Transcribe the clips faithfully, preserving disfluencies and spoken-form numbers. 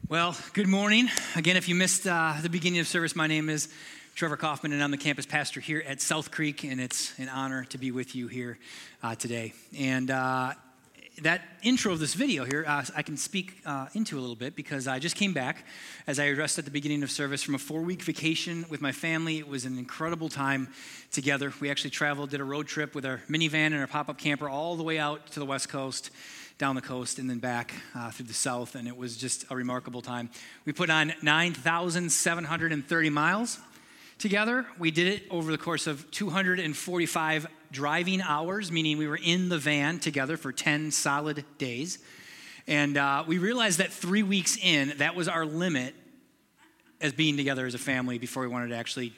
Well, good morning. Again, if you missed uh, the beginning of service, my name is Trevor Kaufman, and I'm the campus pastor here at South Creek, and it's an honor to be with you here uh, today. And uh, that intro of this video here, uh, I can speak uh, into a little bit because I just came back, as I addressed at the beginning of service, from a four-week vacation with my family. It was an incredible time together. We actually traveled, did a road trip with our minivan and our pop-up camper all the way out to the West Coast, down the coast, and then back uh, through the south, and it was just a remarkable time. We put on nine thousand seven hundred thirty miles together. We did it over the course of two hundred forty-five driving hours, meaning we were in the van together for ten solid days. And uh, we realized that three weeks in, that was our limit as being together as a family before we wanted to actually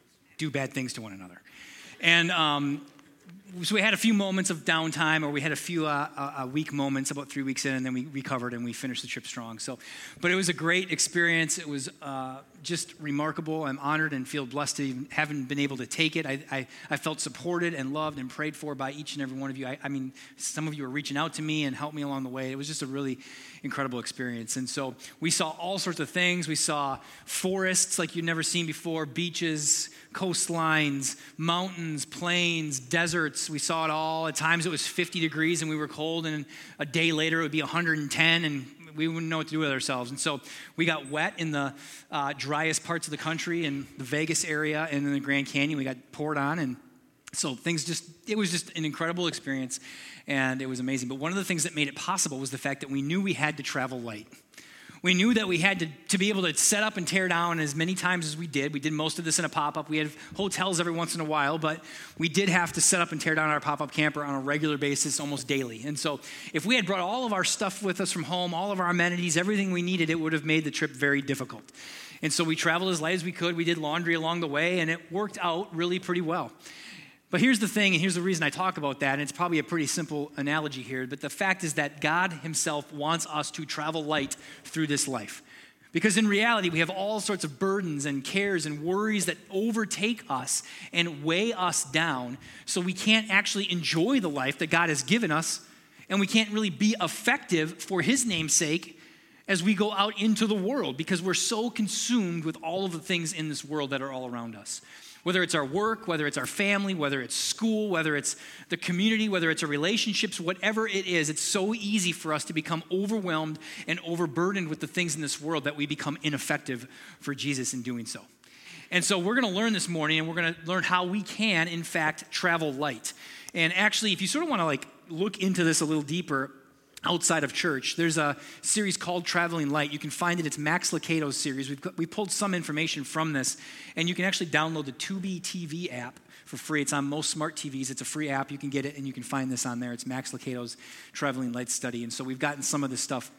do bad things to one another. And um, so we had a few moments of downtime, or we had a few uh, uh, weak moments about three weeks in, and then we recovered and we finished the trip strong. So, but it was a great experience. It was uh, just remarkable. I'm honored and feel blessed to even haven't been able to take it. I, I, I felt supported and loved and prayed for by each and every one of you. I, I mean, some of you were reaching out to me and helped me along the way. It was just a really incredible experience. And so we saw all sorts of things. We saw forests like you'd never seen before, beaches, coastlines, mountains, plains, deserts. We saw it all. At times it was fifty degrees and we were cold, and a day later it would be one hundred ten and we wouldn't know what to do with ourselves. And so we got wet in the uh, driest parts of the country, in the Vegas area and in the Grand Canyon. We got poured on, and so things just, it was just an incredible experience, and it was amazing. But one of the things that made it possible was the fact that we knew we had to travel light. We knew that we had to, to be able to set up and tear down as many times as we did. We did most of this in a pop-up. We had hotels every once in a while, but we did have to set up and tear down our pop-up camper on a regular basis, almost daily. And so if we had brought all of our stuff with us from home, all of our amenities, everything we needed, it would have made the trip very difficult. And so we traveled as light as we could. We did laundry along the way, and it worked out really pretty well. But here's the thing, and here's the reason I talk about that, and it's probably a pretty simple analogy here, but the fact is that God himself wants us to travel light through this life. Because in reality, we have all sorts of burdens and cares and worries that overtake us and weigh us down, so we can't actually enjoy the life that God has given us, and we can't really be effective for his name's sake as we go out into the world, because we're so consumed with all of the things in this world that are all around us. Whether it's our work, whether it's our family, whether it's school, whether it's the community, whether it's our relationships, whatever it is, it's so easy for us to become overwhelmed and overburdened with the things in this world that we become ineffective for Jesus in doing so. And so we're going to learn this morning, and we're going to learn how we can, in fact, travel light. And actually, if you sort of want to like look into this a little deeper, outside of church, there's a series called Traveling Light. You can find it. It's Max Lucado's series. We've got, we pulled some information from this, and you can actually download the Tubi T V app for free. It's on most smart T Vs. It's a free app. You can get it, and you can find this on there. It's Max Lucado's Traveling Light study, and so we've gotten some of this stuff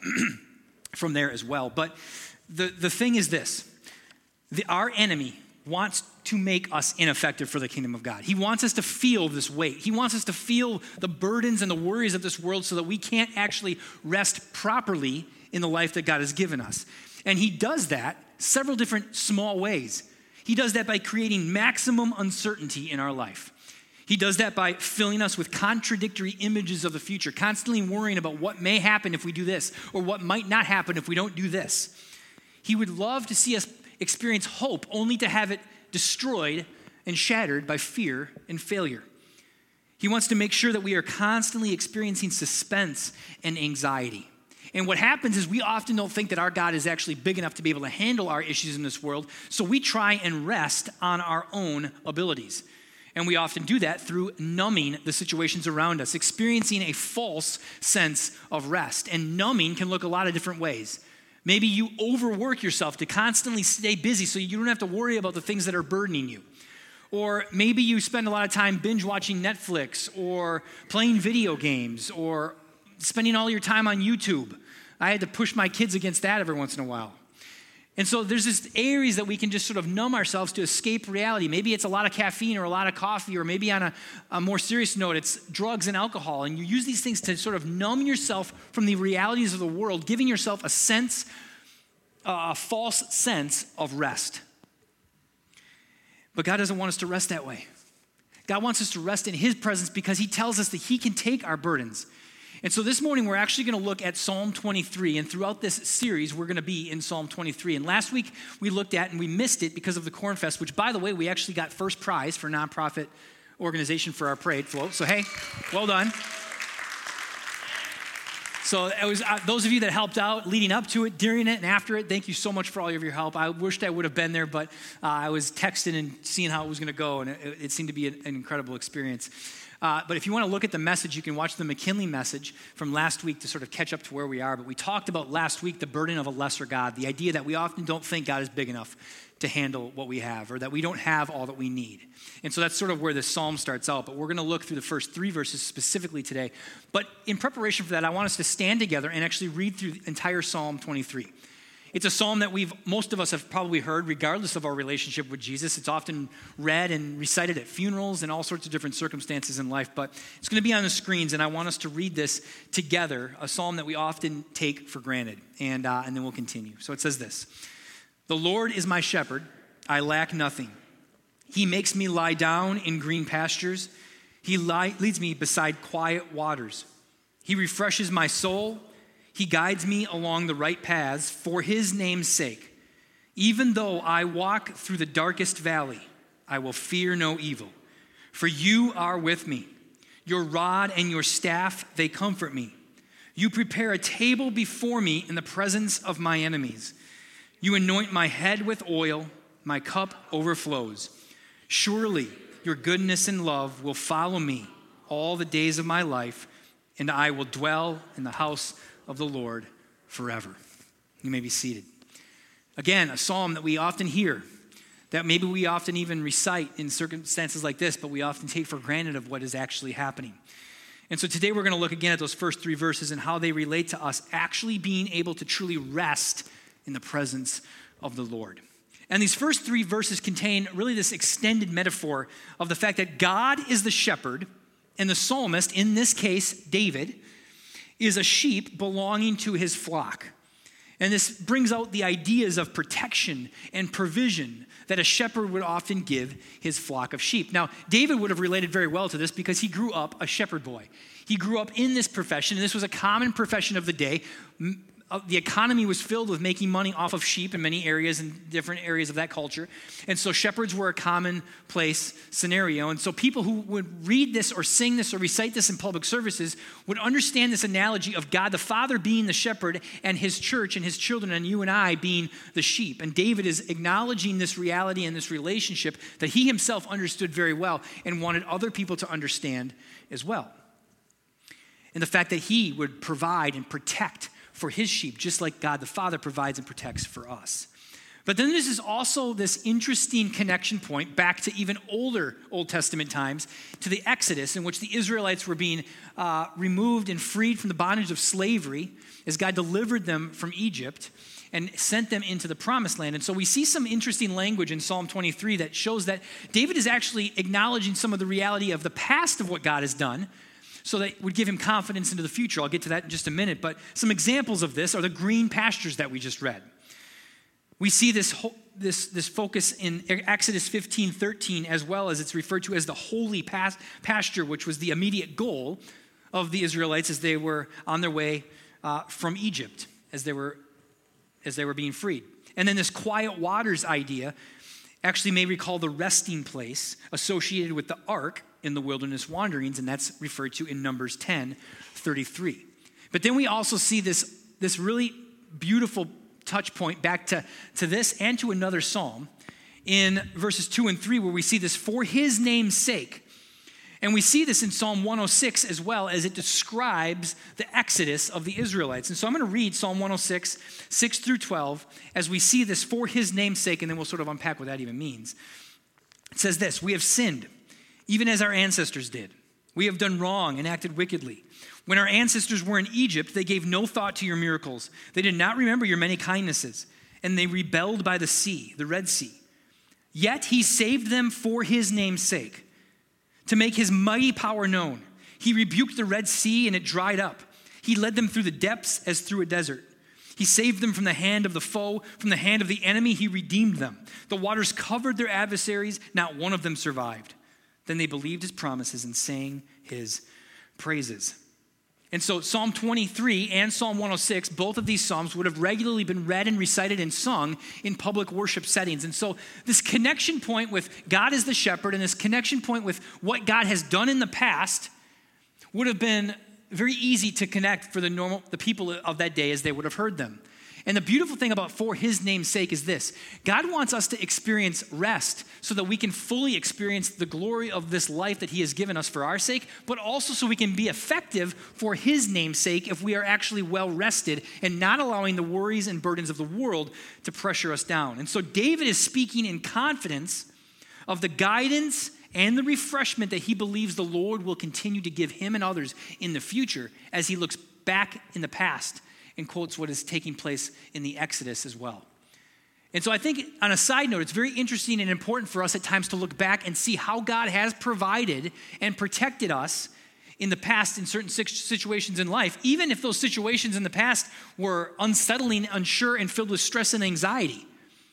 from there as well. But the, the thing is this. The, our enemy wants to make us ineffective for the kingdom of God. He wants us to feel this weight. He wants us to feel the burdens and the worries of this world so that we can't actually rest properly in the life that God has given us. And he does that several different small ways. He does that by creating maximum uncertainty in our life. He does that by filling us with contradictory images of the future, constantly worrying about what may happen if we do this, or what might not happen if we don't do this. He would love to see us experience hope only to have it destroyed and shattered by fear and failure. He wants to make sure that we are constantly experiencing suspense and anxiety. And what happens is we often don't think that our God is actually big enough to be able to handle our issues in this world, so we try and rest on our own abilities. And we often do that through numbing the situations around us, experiencing a false sense of rest. And numbing can look a lot of different ways. Maybe you overwork yourself to constantly stay busy so you don't have to worry about the things that are burdening you. Or maybe you spend a lot of time binge watching Netflix or playing video games or spending all your time on YouTube. I had to push my kids against that every once in a while. And so there's this areas that we can just sort of numb ourselves to escape reality. Maybe it's a lot of caffeine or a lot of coffee, or maybe on a, a more serious note, it's drugs and alcohol. And you use these things to sort of numb yourself from the realities of the world, giving yourself a sense, uh, a false sense of rest. But God doesn't want us to rest that way. God wants us to rest in his presence because he tells us that he can take our burdens. And so this morning, we're actually going to look at Psalm twenty-three. And throughout this series, we're going to be in Psalm twenty-three. And last week, we looked at and we missed it because of the Corn Fest, which, by the way, we actually got first prize for nonprofit organization for our parade float. So, hey, well done. So it was uh, those of you that helped out leading up to it, during it, and after it, thank you so much for all of your help. I wished I would have been there, but uh, I was texting and seeing how it was going to go, and it, it seemed to be an, an incredible experience. Uh, but if you want to look at the message, you can watch the McKinley message from last week to sort of catch up to where we are. But we talked about last week the burden of a lesser God, the idea that we often don't think God is big enough to handle what we have, or that we don't have all that we need. And so that's sort of where this psalm starts out. But we're going to look through the first three verses specifically today. But in preparation for that, I want us to stand together and actually read through the entire Psalm twenty-three. It's a psalm that we've most of us have probably heard, regardless of our relationship with Jesus. It's often read and recited at funerals and all sorts of different circumstances in life. But it's going to be on the screens, and I want us to read this together, a psalm that we often take for granted. And, uh, and then we'll continue. So it says this: "The Lord is my shepherd, I lack nothing. He makes me lie down in green pastures. He li- leads me beside quiet waters. He refreshes my soul. He guides me along the right paths for his name's sake. Even though I walk through the darkest valley, I will fear no evil, for you are with me. Your rod and your staff, they comfort me. You prepare a table before me in the presence of my enemies. You anoint my head with oil, my cup overflows. Surely your goodness and love will follow me all the days of my life, and I will dwell in the house of the Lord forever." You may be seated. Again, a psalm that we often hear, that maybe we often even recite in circumstances like this, but we often take for granted of what is actually happening. And so today we're going to look again at those first three verses and how they relate to us actually being able to truly rest in the presence of the Lord. And these first three verses contain really this extended metaphor of the fact that God is the shepherd, and the psalmist, in this case, David, is a sheep belonging to his flock. And this brings out the ideas of protection and provision that a shepherd would often give his flock of sheep. Now, David would have related very well to this because he grew up a shepherd boy. He grew up in this profession, and this was a common profession of the day. The economy was filled with making money off of sheep in many areas and different areas of that culture. And so shepherds were a commonplace scenario. And so people who would read this or sing this or recite this in public services would understand this analogy of God the Father being the shepherd and his church and his children and you and I being the sheep. And David is acknowledging this reality and this relationship that he himself understood very well and wanted other people to understand as well. And the fact that he would provide and protect for his sheep, just like God the Father provides and protects for us. But then there's also this interesting connection point back to even older Old Testament times, to the Exodus, in which the Israelites were being uh, removed and freed from the bondage of slavery as God delivered them from Egypt and sent them into the promised land. And so we see some interesting language in Psalm twenty-three that shows that David is actually acknowledging some of the reality of the past of what God has done, so that would give him confidence into the future. I'll get to that in just a minute. But some examples of this are the green pastures that we just read. We see this, ho- this, this focus in Exodus fifteen thirteen, as well as it's referred to as the holy pas- pasture, which was the immediate goal of the Israelites as they were on their way uh, from Egypt, as they were, as they were being freed. And then this quiet waters idea actually may recall the resting place associated with the ark in the wilderness wanderings, and that's referred to in Numbers ten thirty-three. But then we also see this, this really beautiful touch point back to, to this and to another psalm in verses two and three, where we see this for his name's sake. And we see this in Psalm one oh six as well, as it describes the exodus of the Israelites. And so I'm going to read Psalm one oh six, six through twelve, as we see this for his name's sake, and then we'll sort of unpack what that even means. It says this: "We have sinned, even as our ancestors did. We have done wrong and acted wickedly. When our ancestors were in Egypt, they gave no thought to your miracles. They did not remember your many kindnesses, and they rebelled by the sea, the Red Sea. Yet he saved them for his name's sake, to make his mighty power known. He rebuked the Red Sea, and it dried up. He led them through the depths as through a desert. He saved them from the hand of the foe, from the hand of the enemy. He redeemed them. The waters covered their adversaries. Not one of them survived. Then they believed his promises and sang his praises." And so Psalm twenty-three and Psalm one oh six, both of these psalms would have regularly been read and recited and sung in public worship settings. And so this connection point with God as the shepherd and this connection point with what God has done in the past would have been very easy to connect for the normal the people of that day as they would have heard them. And the beautiful thing about for his name's sake is this: God wants us to experience rest so that we can fully experience the glory of this life that he has given us for our sake, but also so we can be effective for his name's sake if we are actually well rested and not allowing the worries and burdens of the world to pressure us down. And so David is speaking in confidence of the guidance and the refreshment that he believes the Lord will continue to give him and others in the future as he looks back in the past and quotes what is taking place in the Exodus as well. And so I think on a side note, it's very interesting and important for us at times to look back and see how God has provided and protected us in the past in certain situations in life, even if those situations in the past were unsettling, unsure, and filled with stress and anxiety.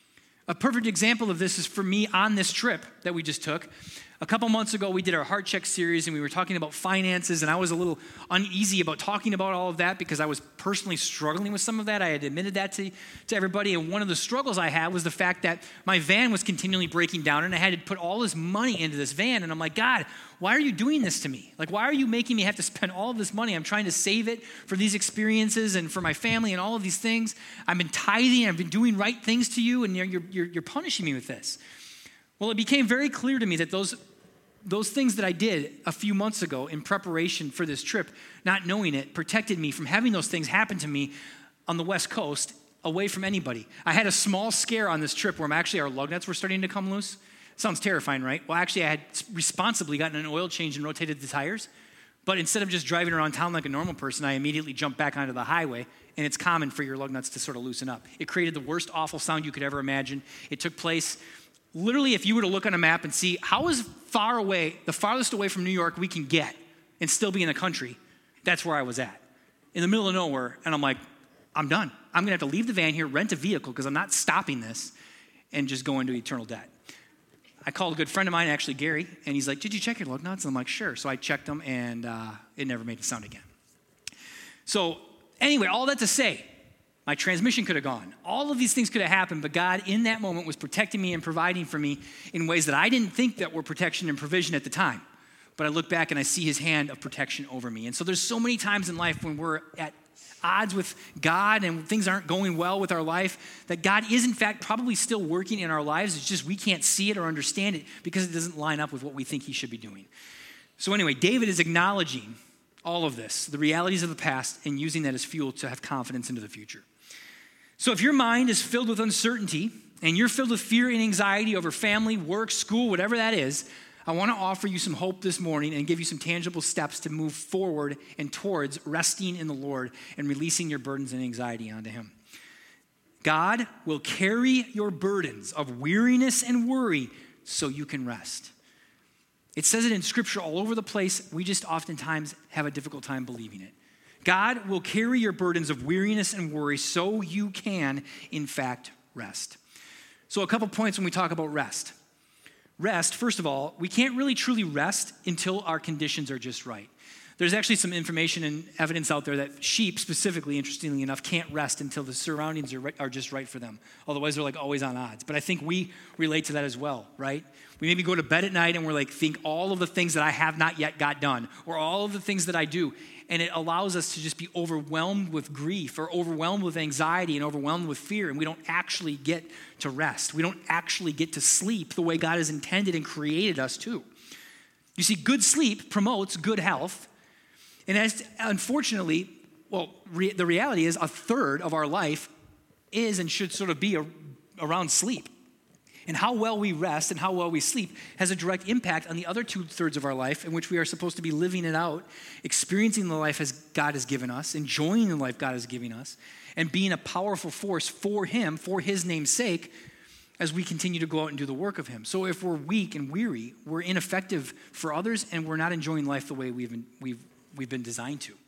A perfect example of this is for me on this trip that we just took. A couple months ago, we did our Heart Check series, and we were talking about finances, and I was a little uneasy about talking about all of that because I was personally struggling with some of that. I had admitted that to, to everybody, and one of the struggles I had was the fact that my van was continually breaking down, and I had to put all this money into this van, and I'm like, God, why are you doing this to me? Like, why are you making me have to spend all of this money? I'm trying to save it for these experiences and for my family and all of these things. I've been tithing, I've been doing right things to you, and you're, you're, you're punishing me with this. Well, it became very clear to me that those Those things that I did a few months ago in preparation for this trip, not knowing it, protected me from having those things happen to me on the West Coast away from anybody. I had a small scare on this trip where I'm actually our lug nuts were starting to come loose. Sounds terrifying, right? Well, actually, I had responsibly gotten an oil change and rotated the tires. But instead of just driving around town like a normal person, I immediately jumped back onto the highway, and it's common for your lug nuts to sort of loosen up. It created the worst awful sound you could ever imagine. It took place literally, if you were to look on a map and see how is far away, the farthest away from New York we can get and still be in the country, that's where I was at, in the middle of nowhere. And I'm like, I'm done. I'm going to have to leave the van here, rent a vehicle, because I'm not stopping this, and just go into eternal debt. I called a good friend of mine, actually Gary, and he's like, did you check your lug nuts? And I'm like, sure. So I checked them, and uh, it never made a sound again. So anyway, all that to say, my transmission could have gone. All of these things could have happened, but God in that moment was protecting me and providing for me in ways that I didn't think that were protection and provision at the time. But I look back and I see his hand of protection over me. And so there's so many times in life when we're at odds with God and things aren't going well with our life that God is in fact probably still working in our lives. It's just we can't see it or understand it because it doesn't line up with what we think he should be doing. So anyway, David is acknowledging all of this, the realities of the past, and using that as fuel to have confidence into the future. So if your mind is filled with uncertainty and you're filled with fear and anxiety over family, work, school, whatever that is, I want to offer you some hope this morning and give you some tangible steps to move forward and towards resting in the Lord and releasing your burdens and anxiety onto him. God will carry your burdens of weariness and worry so you can rest. It says it in scripture all over the place. We just oftentimes have a difficult time believing it. God will carry your burdens of weariness and worry so you can, in fact, rest. So a couple points when we talk about rest. Rest, first of all, we can't really truly rest until our conditions are just right. There's actually some information and evidence out there that sheep specifically, interestingly enough, can't rest until the surroundings are, right, are just right for them. Otherwise, they're like always on odds. But I think we relate to that as well, right? We maybe go to bed at night and we're like, think all of the things that I have not yet got done or all of the things that I do. And it allows us to just be overwhelmed with grief or overwhelmed with anxiety and overwhelmed with fear. And we don't actually get to rest. We don't actually get to sleep the way God has intended and created us to. You see, good sleep promotes good health. And as unfortunately, well, re- the reality is a third of our life is and should sort of be a, around sleep. And how well we rest and how well we sleep has a direct impact on the other two-thirds of our life in which we are supposed to be living it out, experiencing the life as God has given us, enjoying the life God is giving us, and being a powerful force for him, for his name's sake, as we continue to go out and do the work of him. So if we're weak and weary, we're ineffective for others, and we're not enjoying life the way we've been, we've, we've been designed to.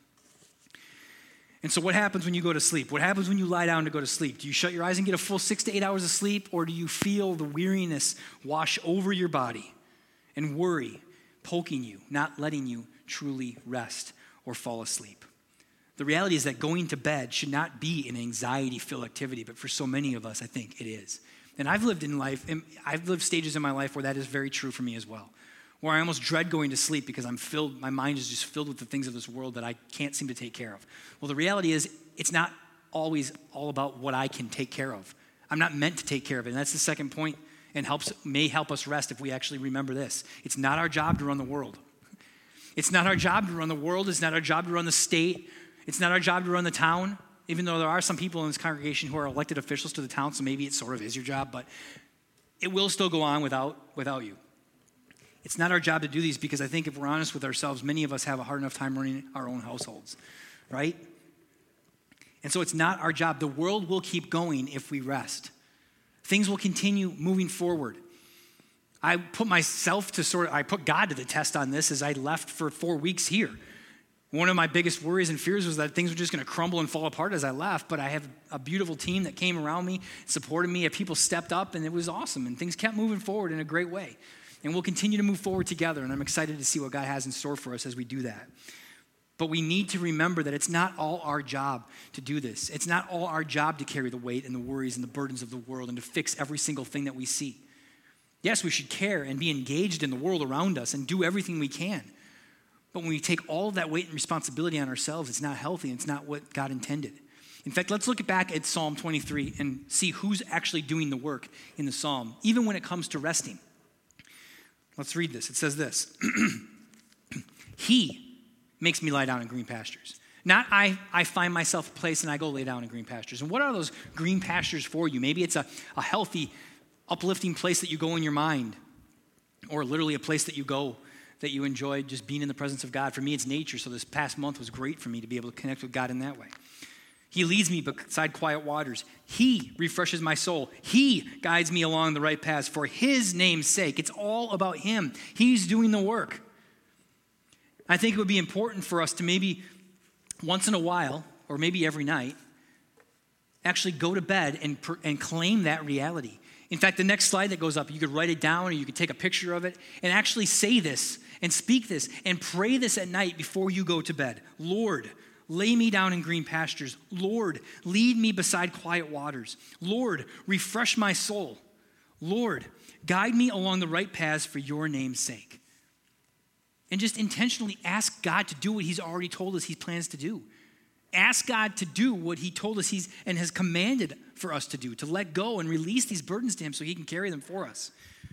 And so what happens when you go to sleep? What happens when you lie down to go to sleep? Do you shut your eyes and get a full six to eight hours of sleep, or do you feel the weariness wash over your body and worry poking you, not letting you truly rest or fall asleep? The reality is that going to bed should not be an anxiety-filled activity, but for so many of us, I think it is. And I've lived in life, and I've lived stages in my life where that is very true for me as well, where I almost dread going to sleep because I'm filled, my mind is just filled with the things of this world that I can't seem to take care of. Well, the reality is it's not always all about what I can take care of. I'm not meant to take care of it, and that's the second point, and helps may help us rest if we actually remember this. It's not our job to run the world. It's not our job to run the world. It's not our job to run the state. It's not our job to run the town, even though there are some people in this congregation who are elected officials to the town, so maybe it sort of is your job, but it will still go on without, without you. It's not our job to do these because I think if we're honest with ourselves, many of us have a hard enough time running our own households, right? And so it's not our job. The world will keep going if we rest. Things will continue moving forward. I put myself to sort of, I put God to the test on this as I left for four weeks here. One of my biggest worries and fears was that things were just going to crumble and fall apart as I left, but I have a beautiful team that came around me, supported me, and people stepped up, and it was awesome, and things kept moving forward in a great way. And we'll continue to move forward together, and I'm excited to see what God has in store for us as we do that. But we need to remember that it's not all our job to do this. It's not all our job to carry the weight and the worries and the burdens of the world and to fix every single thing that we see. Yes, we should care and be engaged in the world around us and do everything we can. But when we take all of that weight and responsibility on ourselves, it's not healthy. It's not what God intended. In fact, let's look back at Psalm twenty-three and see who's actually doing the work in the psalm, even when it comes to resting. Let's read this. It says this. He makes me lie down in green pastures. Not I, I find myself a place and I go lay down in green pastures. And what are those green pastures for you? Maybe it's a, a healthy, uplifting place that you go in your mind, or literally a place that you go that you enjoy just being in the presence of God. For me, it's nature, so this past month was great for me to be able to connect with God in that way. He leads me beside quiet waters. He refreshes my soul. He guides me along the right paths for his name's sake. It's all about him. He's doing the work. I think it would be important for us to maybe once in a while, or maybe every night, actually go to bed and, and claim that reality. In fact, the next slide that goes up, you could write it down or you could take a picture of it and actually say this and speak this and pray this at night before you go to bed. Lord, lay me down in green pastures. Lord, lead me beside quiet waters. Lord, refresh my soul. Lord, guide me along the right paths for your name's sake. And just intentionally ask God to do what he's already told us he plans to do. Ask God to do what he told us he's and has commanded for us to do, to let go and release these burdens to him so he can carry them for us.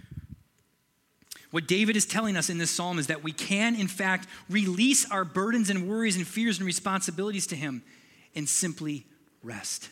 What David is telling us in this psalm is that we can, in fact, release our burdens and worries and fears and responsibilities to him and simply rest.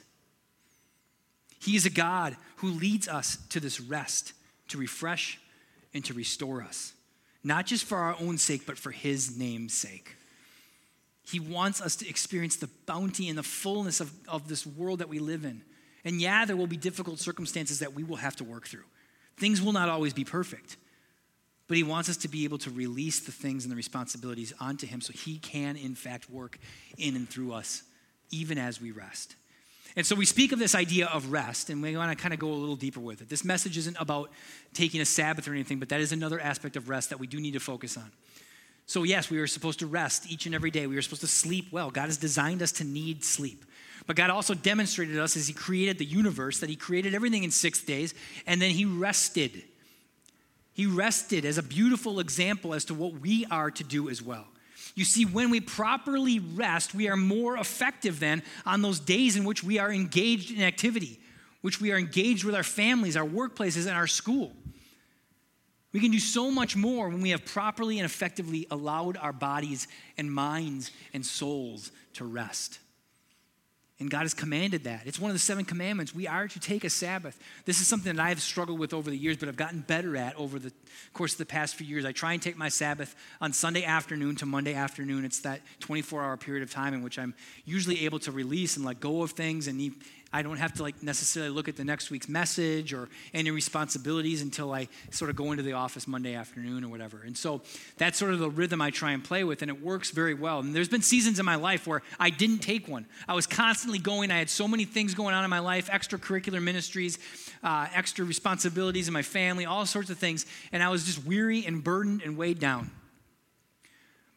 He is a God who leads us to this rest, to refresh and to restore us, not just for our own sake, but for his name's sake. He wants us to experience the bounty and the fullness of, of this world that we live in. And yeah, there will be difficult circumstances that we will have to work through. Things will not always be perfect. But he wants us to be able to release the things and the responsibilities onto him so he can, in fact, work in and through us, even as we rest. And so we speak of this idea of rest, and we want to kind of go a little deeper with it. This message isn't about taking a Sabbath or anything, but that is another aspect of rest that we do need to focus on. So yes, we are supposed to rest each and every day. We are supposed to sleep well. God has designed us to need sleep. But God also demonstrated us as he created the universe, that he created everything in six days, and then he rested. He rested as a beautiful example as to what we are to do as well. You see, when we properly rest, we are more effective then on those days in which we are engaged in activity, which we are engaged with our families, our workplaces, and our school. We can do so much more when we have properly and effectively allowed our bodies and minds and souls to rest. And God has commanded that. It's one of the seven commandments. We are to take a Sabbath. This is something that I've struggled with over the years, but I've gotten better at over the course of the past few years. I try and take my Sabbath on Sunday afternoon to Monday afternoon. It's that twenty-four hour period of time in which I'm usually able to release and let go of things, and I don't have to like necessarily look at the next week's message or any responsibilities until I sort of go into the office Monday afternoon or whatever. And so that's sort of the rhythm I try and play with, and it works very well. And there's been seasons in my life where I didn't take one. I was constantly going. I had so many things going on in my life, extracurricular ministries, uh, extra responsibilities in my family, all sorts of things. And I was just weary and burdened and weighed down.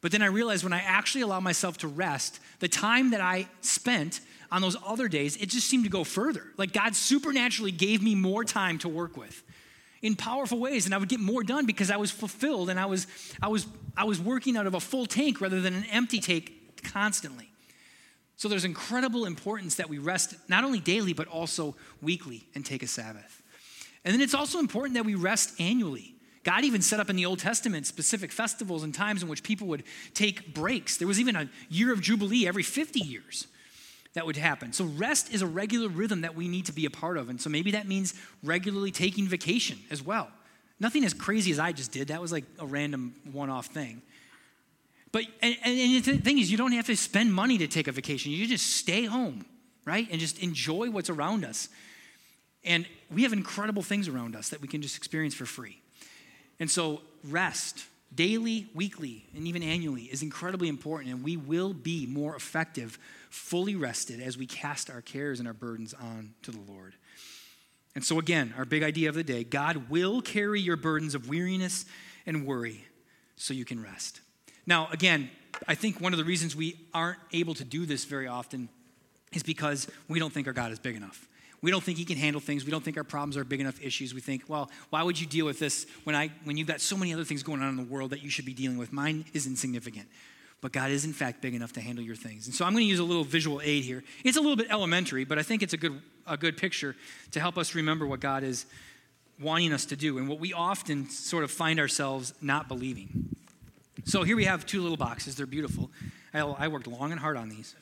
But then I realized when I actually allow myself to rest, the time that I spent on those other days, it just seemed to go further. Like God supernaturally gave me more time to work with in powerful ways, and I would get more done because I was fulfilled and I was I was I was working out of a full tank rather than an empty tank constantly. So there's incredible importance that we rest not only daily but also weekly and take a Sabbath. And then it's also important that we rest annually. God even set up in the Old Testament specific festivals and times in which people would take breaks. There was even a year of Jubilee every fifty years that would happen. So rest is a regular rhythm that we need to be a part of. And so maybe that means regularly taking vacation as well. Nothing as crazy as I just did. That was like a random one-off thing. But, and, and the thing is, you don't have to spend money to take a vacation. You just stay home, right? And just enjoy what's around us. And we have incredible things around us that we can just experience for free. And so rest, daily, weekly, and even annually is incredibly important, and we will be more effective, fully rested as we cast our cares and our burdens on to the Lord. And so again, our big idea of the day, God will carry your burdens of weariness and worry so you can rest. Now, again, I think one of the reasons we aren't able to do this very often is because we don't think our God is big enough. We don't think he can handle things. We don't think our problems are big enough issues. We think, well, why would you deal with this when I when you've got so many other things going on in the world that you should be dealing with? Mine is insignificant. But God is, in fact, big enough to handle your things. And so I'm going to use a little visual aid here. It's a little bit elementary, but I think it's a good a good picture to help us remember what God is wanting us to do and what we often sort of find ourselves not believing. So here we have two little boxes. They're beautiful. I, I worked long and hard on these.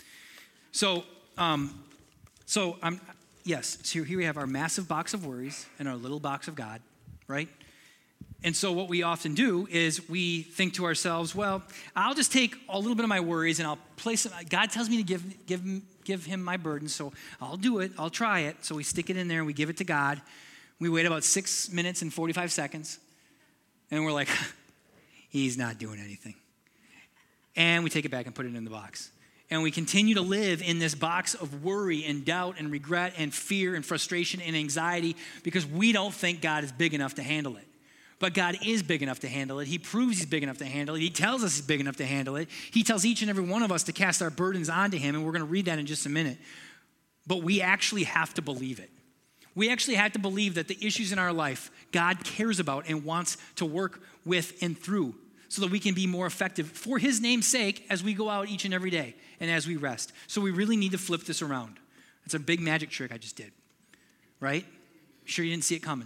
So, um, so I'm... Yes, so here we have our massive box of worries and our little box of God, right? And so what we often do is we think to ourselves, well, I'll just take a little bit of my worries and I'll place it. God tells me to give, give, him, give him my burden, so I'll do it. I'll try it. So we stick it in there and we give it to God. We wait about six minutes and forty-five seconds. And we're like, he's not doing anything. And we take it back and put it in the box. And we continue to live in this box of worry and doubt and regret and fear and frustration and anxiety because we don't think God is big enough to handle it. But God is big enough to handle it. He proves he's big enough to handle it. He tells us he's big enough to handle it. He tells each and every one of us to cast our burdens onto him, and we're going to read that in just a minute. But we actually have to believe it. We actually have to believe that the issues in our life God cares about and wants to work with and through, so that we can be more effective for his name's sake as we go out each and every day and as we rest. So we really need to flip this around. It's a big magic trick I just did, right? Sure you didn't see it coming,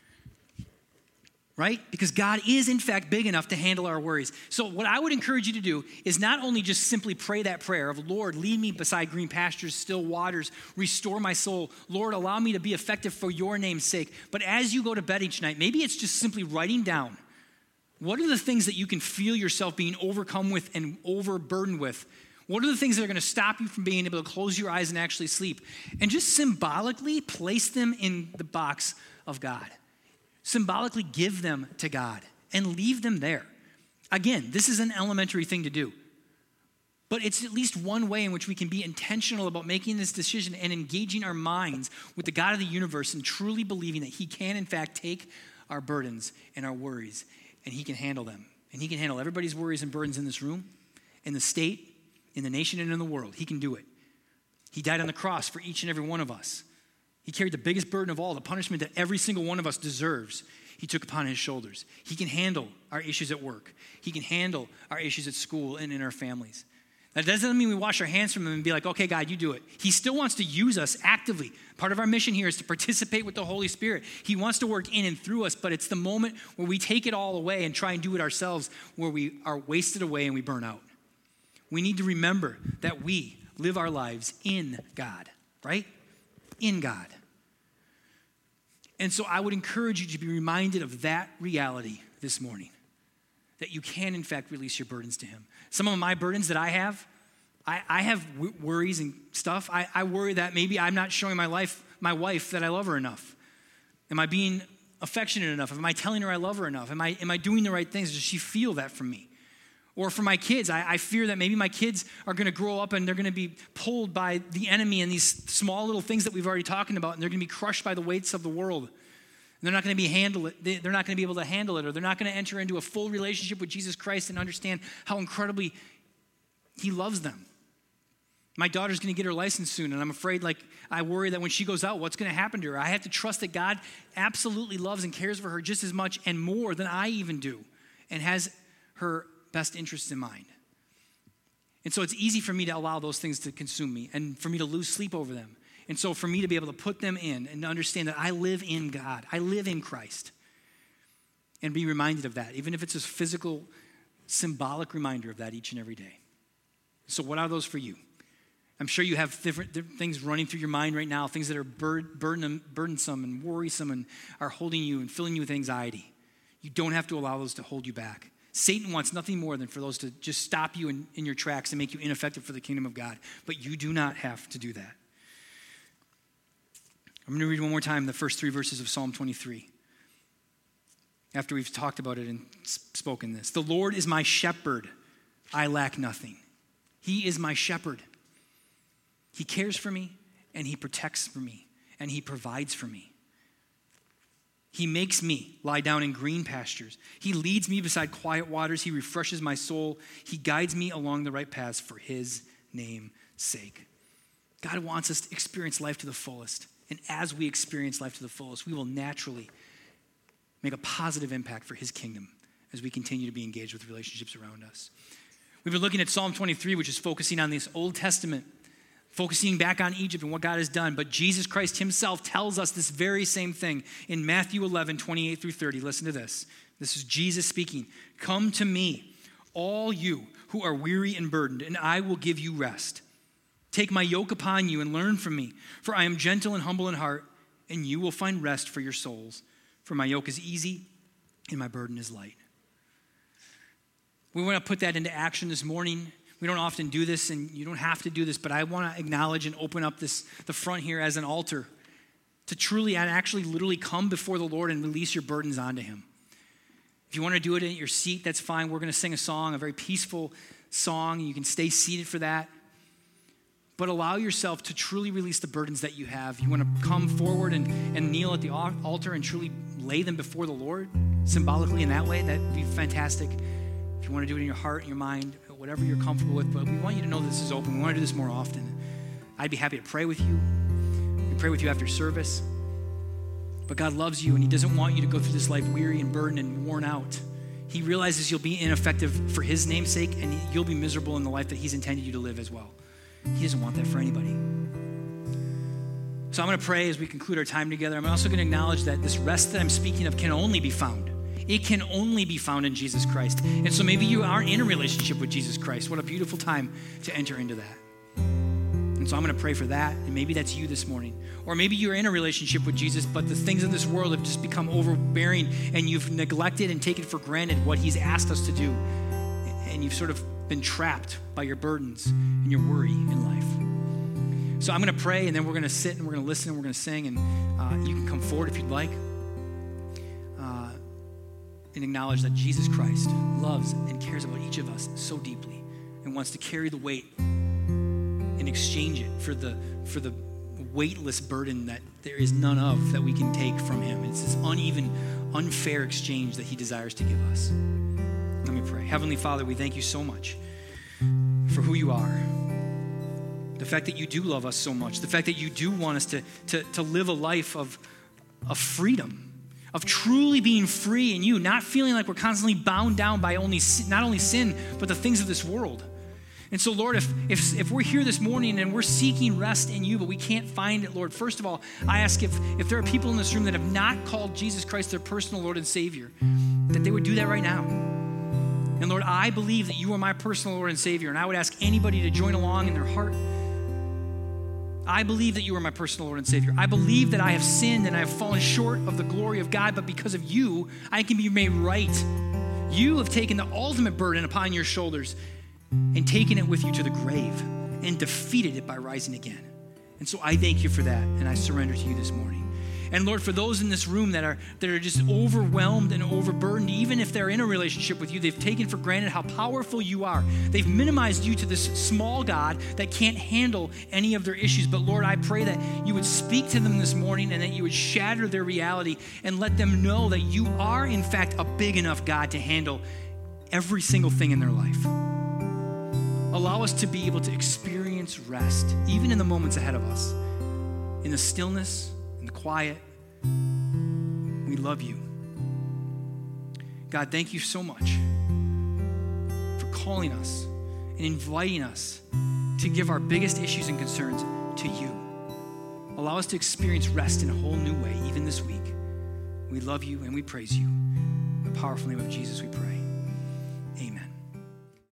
right? Because God is, in fact, big enough to handle our worries. So what I would encourage you to do is not only just simply pray that prayer of, Lord, lead me beside green pastures, still waters, restore my soul. Lord, allow me to be effective for your name's sake. But as you go to bed each night, maybe it's just simply writing down, what are the things that you can feel yourself being overcome with and overburdened with? What are the things that are going to stop you from being able to close your eyes and actually sleep? And just symbolically place them in the box of God. Symbolically give them to God and leave them there. Again, this is an elementary thing to do. But it's at least one way in which we can be intentional about making this decision and engaging our minds with the God of the universe and truly believing that he can, in fact, take our burdens and our worries and he can handle them. And he can handle everybody's worries and burdens in this room, in the state, in the nation, and in the world. He can do it. He died on the cross for each and every one of us. He carried the biggest burden of all, the punishment that every single one of us deserves. He took upon his shoulders. He can handle our issues at work. He can handle our issues at school and in our families. That doesn't mean we wash our hands from him and be like, okay, God, you do it. He still wants to use us actively. Part of our mission here is to participate with the Holy Spirit. He wants to work in and through us, but it's the moment where we take it all away and try and do it ourselves where we are wasted away and we burn out. We need to remember that we live our lives in God, right? In God. And so I would encourage you to be reminded of that reality this morning, that you can, in fact, release your burdens to him. Some of my burdens that I have, I, I have w- worries and stuff. I, I worry that maybe I'm not showing my life, my wife that I love her enough. Am I being affectionate enough? Am I telling her I love her enough? Am I, am I doing the right things? Does she feel that from me? Or for my kids, I, I fear that maybe my kids are going to grow up and they're going to be pulled by the enemy and these small little things that we've already talked about, and they're going to be crushed by the weights of the world. They're not going to be handle it. They're not going to be able to handle it, or they're not going to enter into a full relationship with Jesus Christ and understand how incredibly he loves them. My daughter's going to get her license soon, and I'm afraid, like, I worry that when she goes out, what's going to happen to her? I have to trust that God absolutely loves and cares for her just as much and more than I even do, and has her best interests in mind. And so it's easy for me to allow those things to consume me and for me to lose sleep over them. And so for me to be able to put them in and understand that I live in God, I live in Christ, and be reminded of that, even if it's a physical, symbolic reminder of that each and every day. So what are those for you? I'm sure you have different, different things running through your mind right now, things that are burden, burdensome and worrisome and are holding you and filling you with anxiety. You don't have to allow those to hold you back. Satan wants nothing more than for those to just stop you in, in your tracks and make you ineffective for the kingdom of God. But you do not have to do that. I'm going to read one more time the first three verses of Psalm twenty-three. After we've talked about it and spoken this. The Lord is my shepherd, I lack nothing. He is my shepherd. He cares for me, and he protects for me, and he provides for me. He makes me lie down in green pastures. He leads me beside quiet waters. He refreshes my soul. He guides me along the right paths for his name's sake. God wants us to experience life to the fullest. And as we experience life to the fullest, we will naturally make a positive impact for his kingdom as we continue to be engaged with relationships around us. We've been looking at Psalm twenty-three, which is focusing on this Old Testament, focusing back on Egypt and what God has done. But Jesus Christ himself tells us this very same thing in Matthew eleven, twenty-eight through thirty. Listen to this. This is Jesus speaking. Come to me, all you who are weary and burdened, and I will give you rest. Take my yoke upon you and learn from me, for I am gentle and humble in heart, and you will find rest for your souls. For my yoke is easy and my burden is light. We want to put that into action this morning. We don't often do this, and you don't have to do this, but I want to acknowledge and open up this the front here as an altar to truly and actually literally come before the Lord and release your burdens onto him. If you want to do it in your seat, that's fine. We're going to sing a song, a very peaceful song. You can stay seated for that. But allow yourself to truly release the burdens that you have. You want to come forward and, and kneel at the altar and truly lay them before the Lord, symbolically in that way. That'd be fantastic. If you want to do it in your heart and your mind, whatever you're comfortable with, but we want you to know this is open. We want to do this more often. I'd be happy to pray with you. We pray with you after service. But God loves you, and he doesn't want you to go through this life weary and burdened and worn out. He realizes you'll be ineffective for his name's sake, and you'll be miserable in the life that he's intended you to live as well. He doesn't want that for anybody. So I'm going to pray as we conclude our time together. I'm also going to acknowledge that this rest that I'm speaking of can only be found. It can only be found in Jesus Christ. And so maybe you aren't in a relationship with Jesus Christ. What a beautiful time to enter into that. And so I'm going to pray for that, and maybe that's you this morning. Or maybe you're in a relationship with Jesus, but the things of this world have just become overbearing, and you've neglected and taken for granted what he's asked us to do. And you've sort of been trapped by your burdens and your worry in life. So I'm going to pray, and then we're going to sit and we're going to listen and we're going to sing, and uh, you can come forward if you'd like uh, and acknowledge that Jesus Christ loves and cares about each of us so deeply and wants to carry the weight and exchange it for the for the weightless burden that there is none of that we can take from him. It's this uneven, unfair exchange that he desires to give us. Let me pray. Heavenly Father, we thank you so much for who you are. The fact that you do love us so much. The fact that you do want us to, to, to live a life of, of freedom, of truly being free in you, not feeling like we're constantly bound down by only not only sin, but the things of this world. And so, Lord, if, if, if we're here this morning and we're seeking rest in you, but we can't find it, Lord, first of all, I ask if, if there are people in this room that have not called Jesus Christ their personal Lord and Savior, that they would do that right now. And Lord, I believe that you are my personal Lord and Savior, and I would ask anybody to join along in their heart. I believe that you are my personal Lord and Savior. I believe that I have sinned and I have fallen short of the glory of God, but because of you, I can be made right. You have taken the ultimate burden upon your shoulders and taken it with you to the grave and defeated it by rising again. And so I thank you for that, and I surrender to you this morning. And Lord, for those in this room that are that are just overwhelmed and overburdened, even if they're in a relationship with you, they've taken for granted how powerful you are. They've minimized you to this small God that can't handle any of their issues. But Lord, I pray that you would speak to them this morning and that you would shatter their reality and let them know that you are, in fact, a big enough God to handle every single thing in their life. Allow us to be able to experience rest, even in the moments ahead of us, in the stillness, in the quiet. We love you. God, thank you so much for calling us and inviting us to give our biggest issues and concerns to you. Allow us to experience rest in a whole new way, even this week. We love you and we praise you. In the powerful name of Jesus, we pray.